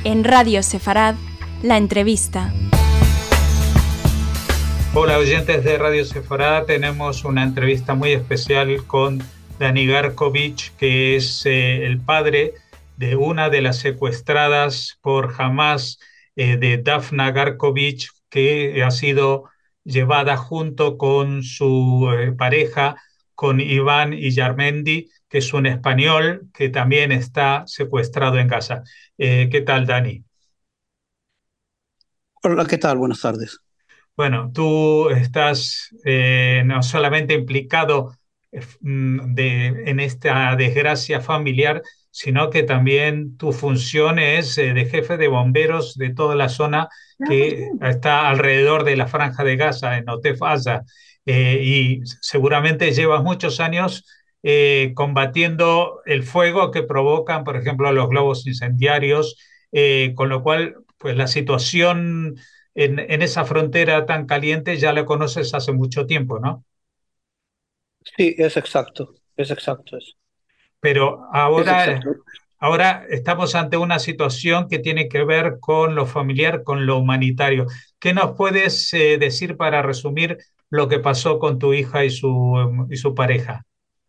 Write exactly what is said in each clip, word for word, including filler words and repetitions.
En Radio Sefarad, la entrevista. Hola oyentes de Radio Sefarad, tenemos una entrevista muy especial con Dani Garkovich, que es eh, el padre de una de las secuestradas por Hamás, eh, de Dafna Garkovich, que ha sido llevada junto con su eh, pareja, con Iván Iyarmendi, que es un español que también está secuestrado en Gaza. Eh, ¿qué tal, Dani? Hola, ¿qué tal? Buenas tardes. Bueno, tú estás eh, no solamente implicado eh, mm, de, en esta desgracia familiar, sino que también tu función es eh, de jefe de bomberos de toda la zona que está alrededor de la Franja de Gaza, en Otef Asa, eh, y seguramente llevas muchos años eh, combatiendo el fuego que provocan, por ejemplo, los globos incendiarios, eh, con lo cual, pues la situación en, en esa frontera tan caliente ya la conoces hace mucho tiempo, ¿no? Sí, es exacto, es exacto eso. Pero Es ahora, exacto. ahora estamos ante una situación que tiene que ver con lo familiar, con lo humanitario. ¿Qué nos puedes eh, decir para resumir lo que pasó con tu hija y su, y su pareja?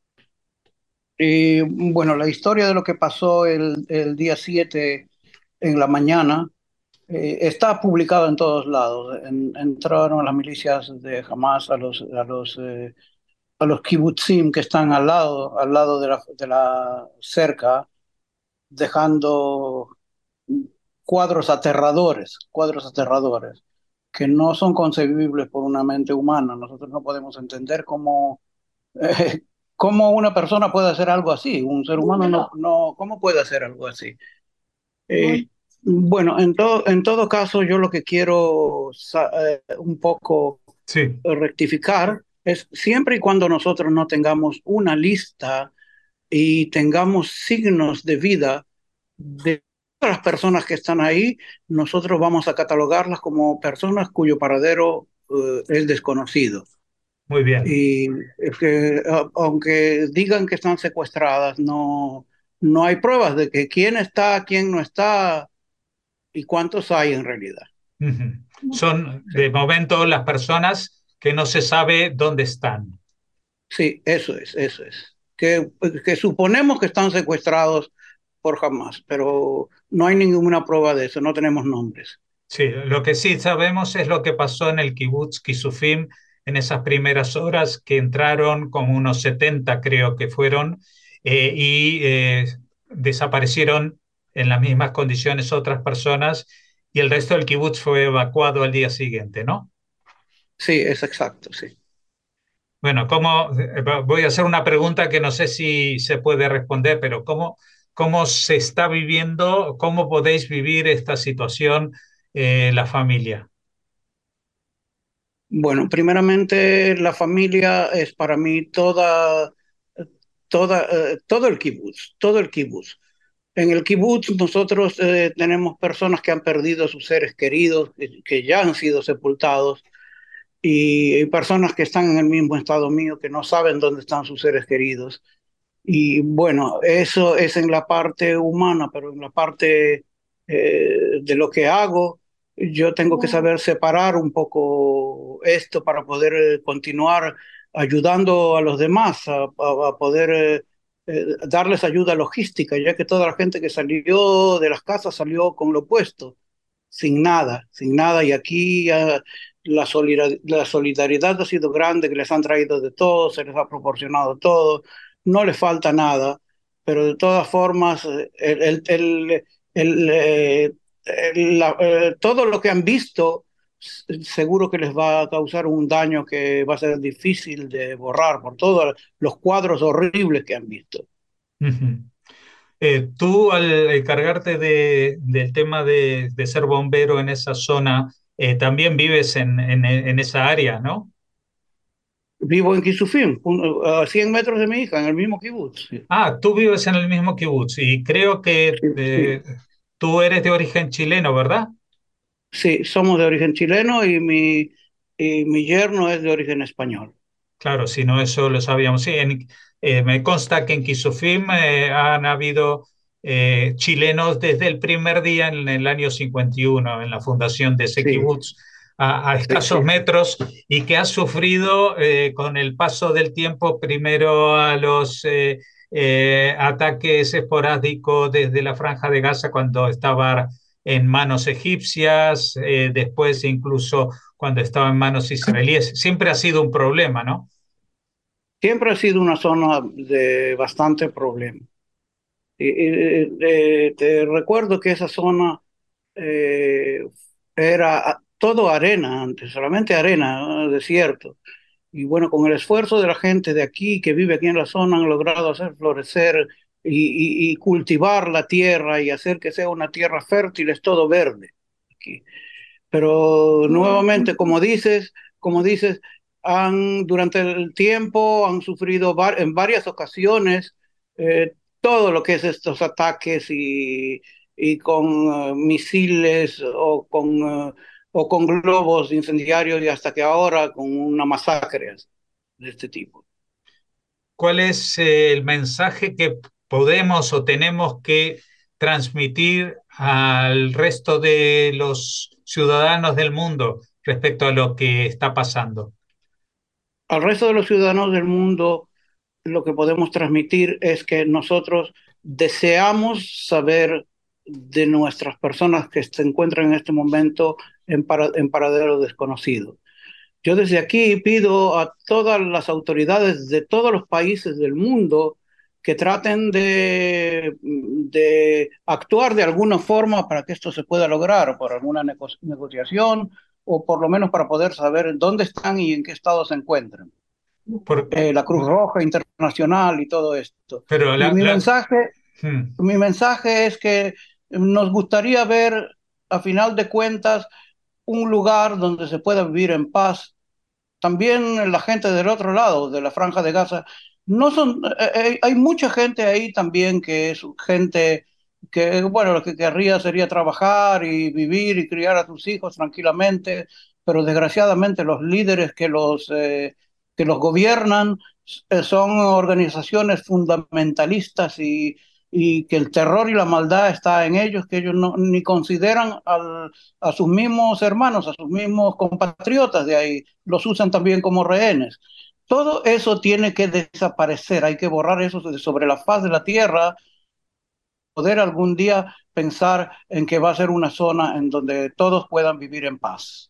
Y bueno, la historia de lo que pasó el, el día siete en la mañana eh, está publicada en todos lados. En- entraron las milicias de Hamas a los, a los, eh, a los kibutzim que están al lado, al lado de la, de la cerca, dejando cuadros aterradores, cuadros aterradores, que no son concebibles por una mente humana. Nosotros no podemos entender cómo, eh, cómo una persona puede hacer algo así. Un ser humano no, no, ¿cómo puede hacer algo así? Eh, bueno, en todo, en todo caso, yo lo que quiero sa- eh, un poco Sí, rectificar es siempre y cuando nosotros no tengamos una lista y tengamos signos de vida de todas las personas que están ahí, nosotros vamos a catalogarlas como personas cuyo paradero eh, es desconocido. muy bien. Y es que, a- aunque digan que están secuestradas, no, no hay pruebas de que quién está, quién no está y cuántos hay en realidad. Ujú. Son Sí, de momento las personas que no se sabe dónde están. sí, eso es, eso es. Que, que suponemos que están secuestrados por Hamas, pero no hay ninguna prueba de eso, no tenemos nombres. Sí, lo que sí sabemos es lo que pasó en el kibutz Kisufim en esas primeras horas que entraron, como unos setenta creo que fueron, eh, y eh, desaparecieron en las mismas condiciones otras personas y el resto del kibutz fue evacuado al día siguiente, ¿no? Sí, es exacto, sí. Bueno, ¿cómo, eh, voy a hacer una pregunta que no sé si se puede responder, pero ¿cómo, cómo se está viviendo, cómo podéis vivir esta situación, eh, la familia? Bueno, primeramente la familia es para mí toda, toda, eh, todo el kibutz, todo el kibutz. En el kibutz nosotros eh, tenemos personas que han perdido a sus seres queridos, que, que ya han sido sepultados, y hay personas que están en el mismo estado mío, que no saben dónde están sus seres queridos. Y bueno, eso es en la parte humana, pero en la parte eh, de lo que hago, yo tengo que saber separar un poco esto para poder eh, continuar ayudando a los demás, a, a- a poder eh, eh, darles ayuda logística, ya que toda la gente que salió de las casas salió con lo opuesto, sin nada, sin nada. Y aquí ah, la solidar- la solidaridad ha sido grande, que les han traído de todo, se les ha proporcionado todo, no les falta nada, pero de todas formas, eh, el, el- el- el, eh, el- la- eh, todo lo que han visto s- seguro que les va a causar un daño que va a ser difícil de borrar por todos los cuadros horribles que han visto. Ujú. Eh, tú al encargarte de- del tema de, de ser bombero en esa zona, eh, también vives en, en- en esa área, ¿no? Vivo en Kisufim, un- a cien metros de mi hija, en el mismo kibutz. Sí, Ah, tú vives en el mismo kibutz y creo que sí, eh, sí. tú eres de origen chileno, ¿verdad? Sí, somos de origen chileno y mi, y mi yerno es de origen español. Claro, si no, eso lo sabíamos. Sí, en- eh, me consta que en Kisufim eh, han habido eh, chilenos desde el primer día en el año cincuenta y uno, en la fundación de ese Sí, kibutz, a, a sí, escasos sí. metros, y que ha sufrido eh, con el paso del tiempo, primero a los eh, eh, ataques esporádicos desde la Franja de Gaza cuando estaba en manos egipcias, eh, después incluso cuando estaba en manos israelíes. Siempre ha sido un problema, ¿no? Siempre ha sido una zona de bastante problema. Y, y, eh, te recuerdo que esa zona eh, era todo arena antes, solamente arena, ¿no? Desierto. Y bueno, con el esfuerzo de la gente de aquí que vive aquí en la zona han logrado hacer florecer y, y- y cultivar la tierra y hacer que sea una tierra fértil, es todo verde aquí. Pero nuevamente, como dices, como dices, han durante el tiempo han sufrido var- en varias ocasiones eh, todo lo que es estos ataques y, y con eh, misiles o con, eh, o con globos incendiarios y hasta que ahora con una masacre de este tipo. ¿Cuál es eh, el mensaje que podemos o tenemos que transmitir al resto de los ciudadanos del mundo respecto a lo que está pasando? Al resto de los ciudadanos del mundo, lo que podemos transmitir es que nosotros deseamos saber de nuestras personas que se encuentran en este momento en, para, en paradero desconocido. Yo desde aquí pido a todas las autoridades de todos los países del mundo que traten de, de actuar de alguna forma para que esto se pueda lograr, por alguna nego negociación o por lo menos para poder saber dónde están y en qué estado se encuentran. Por- Eh, la Cruz Roja Internacional y todo esto. pero Y la, mi la- mensaje, hmm, mi mensaje es que nos gustaría ver, a final de cuentas, un lugar donde se pueda vivir en paz. También la gente del otro lado, de la Franja de Gaza, no son, eh, eh, hay mucha gente ahí también que es gente que, bueno, lo que querría sería trabajar y vivir y criar a sus hijos tranquilamente, pero desgraciadamente los líderes que los, eh, que los gobiernan eh, son organizaciones fundamentalistas y, y que el terror y la maldad está en ellos, que ellos no, ni consideran al, a sus mismos hermanos, a sus mismos compatriotas de ahí, los usan también como rehenes. Todo eso tiene que desaparecer, hay que borrar eso de sobre la faz de la tierra, poder algún día pensar en que va a ser una zona en donde todos puedan vivir en paz.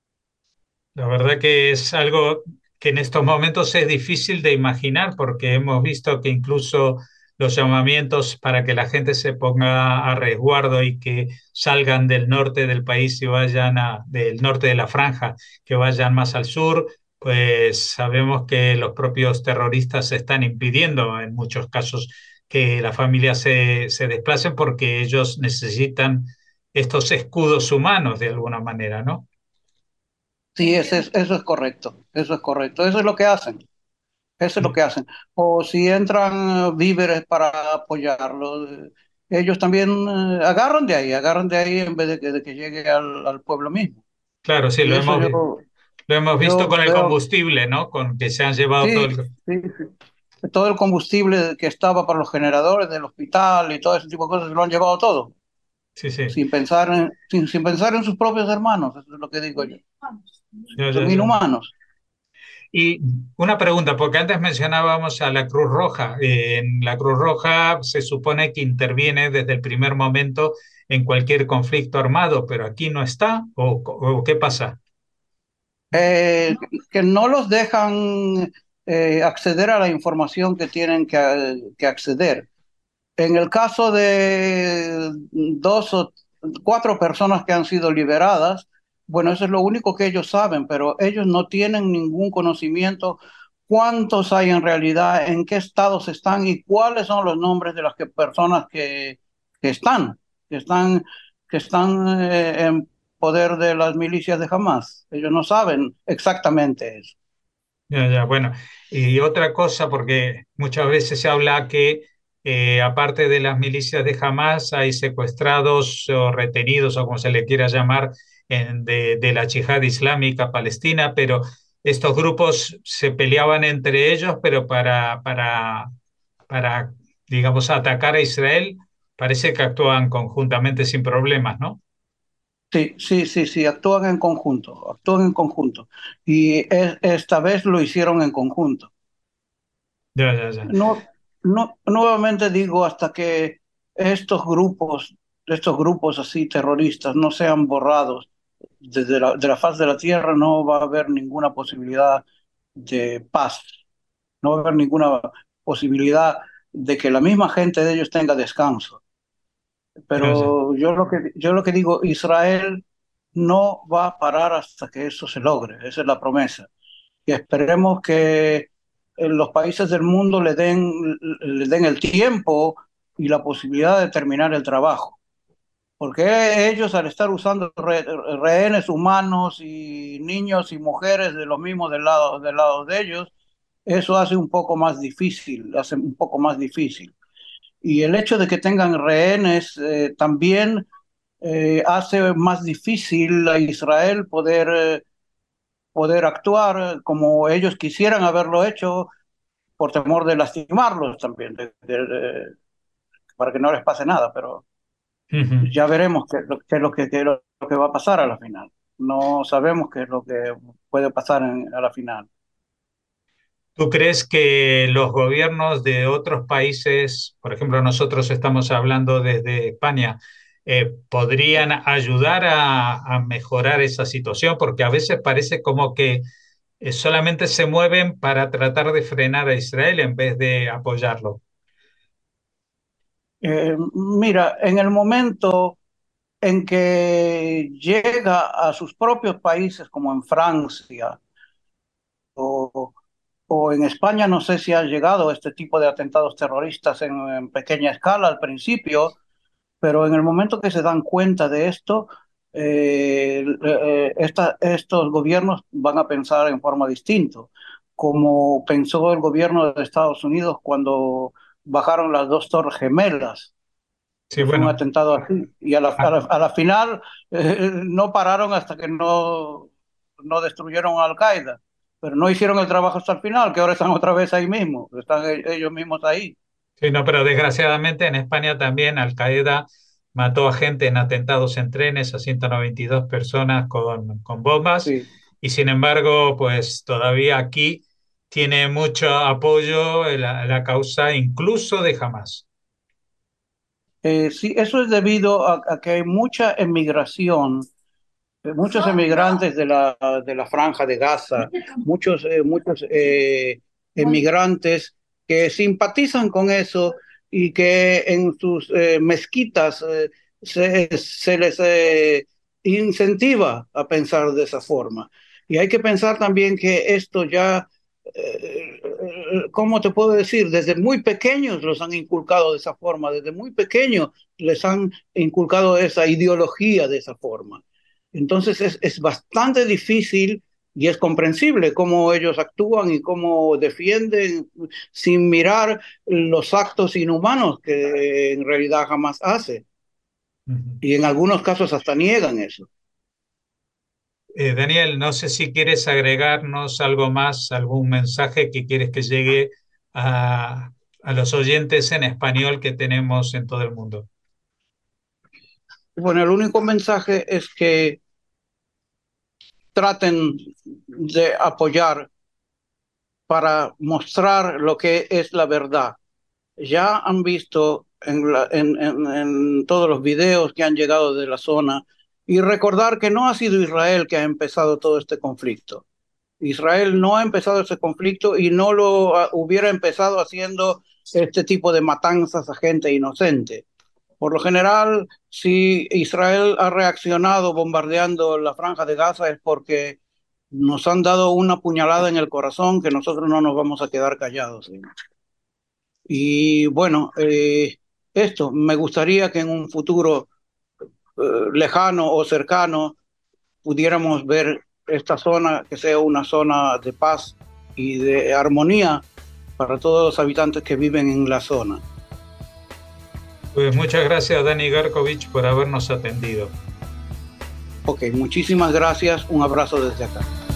la verdad que es algo que en estos momentos es difícil de imaginar porque hemos visto que incluso los llamamientos para que la gente se ponga a resguardo y que salgan del norte del país y vayan a, del norte de la franja, que vayan más al sur, pues sabemos que los propios terroristas están impidiendo en muchos casos que las familias se, se desplacen porque ellos necesitan estos escudos humanos de alguna manera, ¿no? Sí, eso es, eso es correcto, eso es correcto, eso es lo que hacen. Eso es lo que hacen. O si entran eh, víveres para apoyarlo, eh, ellos también eh, agarran de ahí, agarran de ahí en vez de que, de que llegue al, al pueblo mismo. Claro, sí, Y lo eso hemos, yo, vi- lo hemos visto yo con el veo, combustible, ¿no? Con que se han llevado todo sí, el... sí, sí. Todo el combustible que estaba para los generadores del hospital y todo ese tipo de cosas, lo han llevado todo, Sí, sí, sin pensar en, sin, sin pensar en sus propios hermanos, eso es lo que digo yo. ya, Son ya, ya. inhumanos. Y una pregunta, porque antes mencionábamos a la Cruz Roja. Eh, en la Cruz Roja se supone que interviene desde el primer momento en cualquier conflicto armado, pero aquí no está, ¿o, o qué pasa? Eh, que no los dejan eh, acceder a la información que tienen que, que acceder. En el caso de dos o cuatro personas que han sido liberadas, bueno, eso es lo único que ellos saben, pero ellos no tienen ningún conocimiento cuántos hay en realidad, en qué estados están y cuáles son los nombres de las que, personas que, que están, que están, que están eh, en poder de las milicias de Hamas. Ellos no saben exactamente eso. Ya, ya, bueno. Y otra cosa, porque muchas veces se habla que eh, aparte de las milicias de Hamas hay secuestrados o retenidos o como se le quiera llamar en- de, de la Yihad Islámica Palestina, pero estos grupos se peleaban entre ellos, pero para, para, para, digamos, atacar a Israel parece que actúan conjuntamente sin problemas, ¿no? Sí, sí, sí, sí, actúan en conjunto, actúan en conjunto. Y es- esta vez lo hicieron en conjunto. Ya, ya, ya. No, no, nuevamente digo, hasta que estos grupos, estos grupos así terroristas no sean borrados desde la, de la faz de la tierra, no va a haber ninguna posibilidad de paz, no va a haber ninguna posibilidad de que la misma gente de ellos tenga descanso. Ya, ya. Pero yo lo que, yo lo que digo, Israel no va a parar hasta que eso se logre, esa es la promesa. Y esperemos que eh, los países del mundo le den, le den el tiempo y la posibilidad de terminar el trabajo. Porque ellos, al estar usando re- rehenes humanos y niños y mujeres de los mismos del lado, del lado de ellos, eso hace un poco más difícil, hace un poco más difícil. Y el hecho de que tengan rehenes eh, también eh, hace más difícil a Israel poder, eh, poder actuar como ellos quisieran haberlo hecho por temor de lastimarlos también, de- de- de- para que no les pase nada, pero Ujú. ya veremos qué, lo- qué es lo que, qué es lo que va a pasar a la final. No sabemos qué es lo que puede pasar en- a la final. ¿Tú crees que los gobiernos de otros países, por ejemplo, nosotros estamos hablando desde España, eh, podrían ayudar a, a mejorar esa situación? Porque a veces parece como que eh, solamente se mueven para tratar de frenar a Israel en vez de apoyarlo. Eh, mira, en el momento en que llega a sus propios países, como en Francia o, o en España, no sé si han llegado este tipo de atentados terroristas en, en pequeña escala al principio, pero en el momento que se dan cuenta de esto, eh, eh, esta- estos gobiernos van a pensar en forma distinta, como pensó el gobierno de Estados Unidos cuando bajaron las dos torres gemelas, Sí, que fue un bueno, atentado así, y a la, a la, a la final eh, no pararon hasta que no, no destruyeron a Al-Qaeda, pero no hicieron el trabajo hasta el final, que ahora están otra vez ahí mismo, están e- ellos mismos ahí. sí, no, pero desgraciadamente en España también Al Qaeda mató a gente en atentados en trenes, a ciento noventa y dos personas con, con bombas, Sí. y sin embargo, pues todavía aquí tiene mucho apoyo la, la causa incluso de Hamas. Eh, sí, eso es debido a, a que hay mucha emigración, eh, muchos emigrantes de la, de la Franja de Gaza, muchos, eh, muchos eh, emigrantes que simpatizan con eso y que en sus eh, mezquitas eh, se, se les eh, incentiva a pensar de esa forma. Y hay que pensar también que esto ya, eh, ¿cómo te puedo decir? Desde muy pequeños los han inculcado de esa forma, desde muy pequeños les han inculcado esa ideología de esa forma. Entonces es, es bastante difícil y es comprensible cómo ellos actúan y cómo defienden sin mirar los actos inhumanos que en realidad jamás hace. Ujú. Y en algunos casos hasta niegan eso. Eh, Daniel, no sé si quieres agregarnos algo más, algún mensaje que quieres que llegue a, a los oyentes en español que tenemos en todo el mundo. Bueno, el único mensaje es que traten de apoyar para mostrar lo que es la verdad. Ya han visto en, la- en- en- en todos los videos que han llegado de la zona y recordar que no ha sido Israel que ha empezado todo este conflicto. Israel no ha empezado ese conflicto y no lo ah, hubiera empezado haciendo este tipo de matanzas a gente inocente. Por lo general, si Israel ha reaccionado bombardeando la franja de Gaza es porque nos han dado una puñalada en el corazón que nosotros no nos vamos a quedar callados, ¿sí? Y bueno, eh, esto, me gustaría que en un futuro eh, lejano o cercano pudiéramos ver esta zona que sea una zona de paz y de armonía para todos los habitantes que viven en la zona. Pues muchas gracias, Dani Garkovich, por habernos atendido. Ok, muchísimas gracias. Un abrazo desde acá.